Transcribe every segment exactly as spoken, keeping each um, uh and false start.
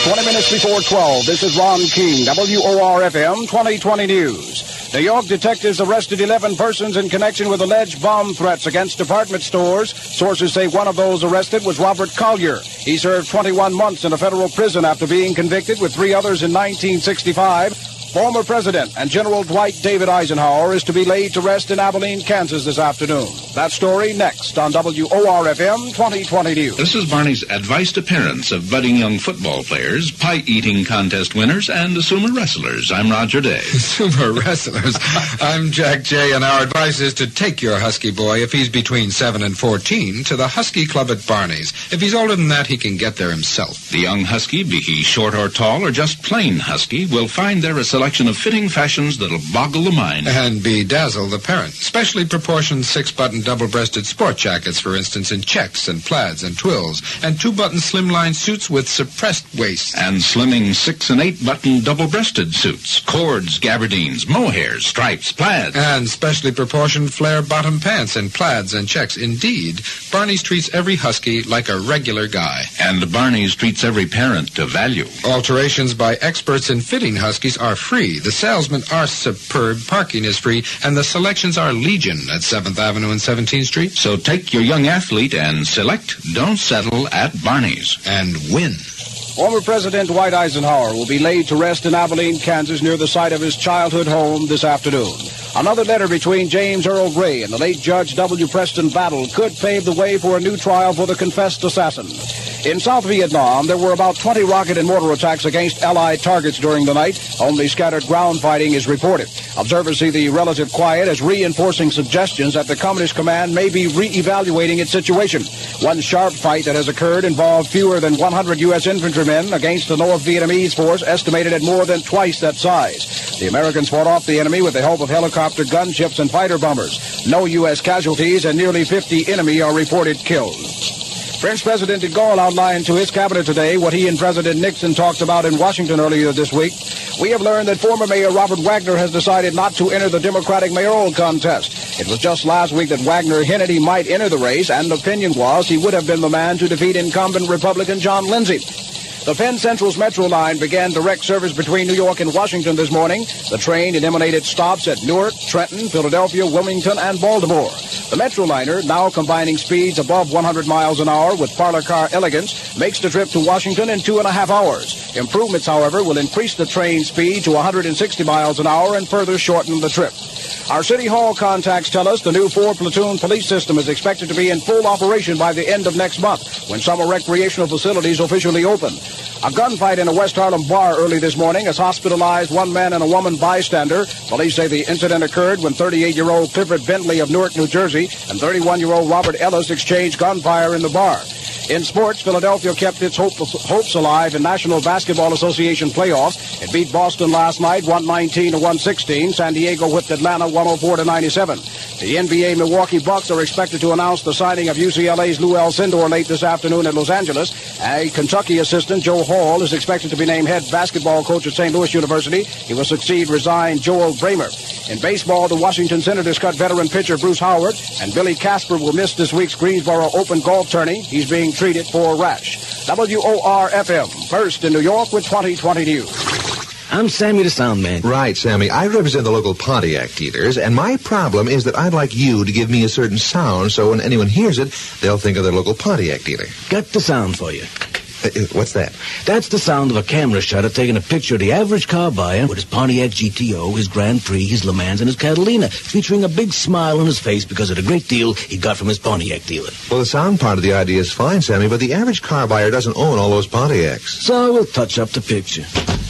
twenty minutes before twelve, this is Ron King, W O R F M twenty twenty News. New York detectives arrested eleven persons in connection with alleged bomb threats against department stores. Sources say one of those arrested was Robert Collier. He served twenty-one months in a federal prison after being convicted with three others in nineteen sixty-five. Former President and General Dwight David Eisenhower is to be laid to rest in Abilene, Kansas this afternoon. That story next on W O R F M twenty twenty News. This is Barney's advised appearance of budding young football players, pie-eating contest winners, and the sumo wrestlers. I'm Roger Day. Sumo wrestlers. I'm Jack Jay, and our advice is to take your husky boy, if he's between seven and fourteen, to the Husky Club at Barney's. If he's older than that, he can get there himself. The young husky, be he short or tall or just plain husky, will find there a selection of fitting fashions that'll boggle the mind. And bedazzle the parent. Specially proportioned six-button double-breasted sport jackets, for instance, in checks and plaids and twills, and two-button slimline suits with suppressed waists. And slimming six- and eight-button double-breasted suits, cords, gabardines, mohairs, stripes, plaids. And specially proportioned flare-bottom pants in plaids and checks. Indeed, Barney's treats every husky like a regular guy. And Barney's treats every parent to value. Alterations by experts in fitting huskies are free. The salesmen are superb, parking is free, and the selections are legion at seventh Avenue and seventeenth Street. So take your young athlete and select, don't settle at Barney's. And win. Former President Dwight Eisenhower will be laid to rest in Abilene, Kansas, near the site of his childhood home this afternoon. Another letter between James Earl Ray and the late Judge W. Preston Battle could pave the way for a new trial for the confessed assassin. In South Vietnam, there were about twenty rocket and mortar attacks against Allied targets during the night. Only scattered ground fighting is reported. Observers see the relative quiet as reinforcing suggestions that the Communist Command may be re-evaluating its situation. One sharp fight that has occurred involved fewer than one hundred U S infantrymen against the North Vietnamese force estimated at more than twice that size. The Americans fought off the enemy with the help of helicopter gunships and fighter bombers. No U S casualties and nearly fifty enemy are reported killed. French President de Gaulle outlined to his cabinet today what he and President Nixon talked about in Washington earlier this week. We have learned that former Mayor Robert Wagner has decided not to enter the Democratic mayoral contest. It was just last week that Wagner hinted he might enter the race, and the opinion was he would have been the man to defeat incumbent Republican John Lindsay. The Penn Central's Metro line began direct service between New York and Washington this morning. The train eliminated stops at Newark, Trenton, Philadelphia, Wilmington, and Baltimore. The Metro liner, now combining speeds above one hundred miles an hour with parlor car elegance, makes the trip to Washington in two and a half hours. Improvements, however, will increase the train speed to one hundred sixty miles an hour and further shorten the trip. Our City Hall contacts tell us the new four-platoon police system is expected to be in full operation by the end of next month, when summer recreational facilities officially open. A gunfight in a West Harlem bar early this morning has hospitalized one man and a woman bystander. Police say the incident occurred when thirty-eight-year-old Clifford Bentley of Newark, New Jersey, and thirty-one-year-old Robert Ellis exchanged gunfire in the bar. In sports, Philadelphia kept its hope, hopes alive in National Basketball Association playoffs. It beat Boston last night, one nineteen to one sixteen. San Diego whipped Atlanta one oh four to ninety-seven. The N B A Milwaukee Bucks are expected to announce the signing of U C L A's Lou Alcindor late this afternoon at Los Angeles. A Kentucky assistant, Joe Hall, is expected to be named head basketball coach at Saint Louis University. He will succeed resigned Joel Bramer. In baseball, the Washington Senators cut veteran pitcher Bruce Howard, and Billy Casper will miss this week's Greensboro Open golf tourney. He's being treated for a rash. W O R F M, first in New York with twenty twenty News. I'm Sammy the Sound Man. Right, Sammy. I represent the local Pontiac dealers, and my problem is that I'd like you to give me a certain sound so when anyone hears it, they'll think of their local Pontiac dealer. Got the sound for you. Uh, what's that? That's the sound of a camera shutter taking a picture of the average car buyer with his Pontiac G T O, his Grand Prix, his Le Mans, and his Catalina, featuring a big smile on his face because of the great deal he got from his Pontiac dealer. Well, the sound part of the idea is fine, Sammy, but the average car buyer doesn't own all those Pontiacs. So we'll touch up the picture.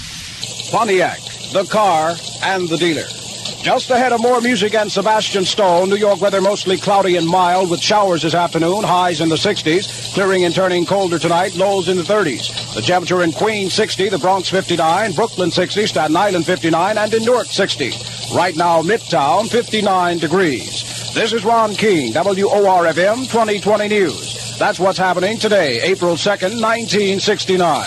Pontiac, the car, and the dealer. Just ahead of more music and Sebastian Stone, New York weather mostly cloudy and mild with showers this afternoon, highs in the sixties, clearing and turning colder tonight, lows in the thirties. The temperature in Queens, sixty, the Bronx, fifty-nine, Brooklyn, sixty, Staten Island, fifty-nine, and in Newark, sixty. Right now, Midtown, fifty-nine degrees. This is Ron King, W O R F M twenty twenty News. That's what's happening today, April second, nineteen sixty-nine.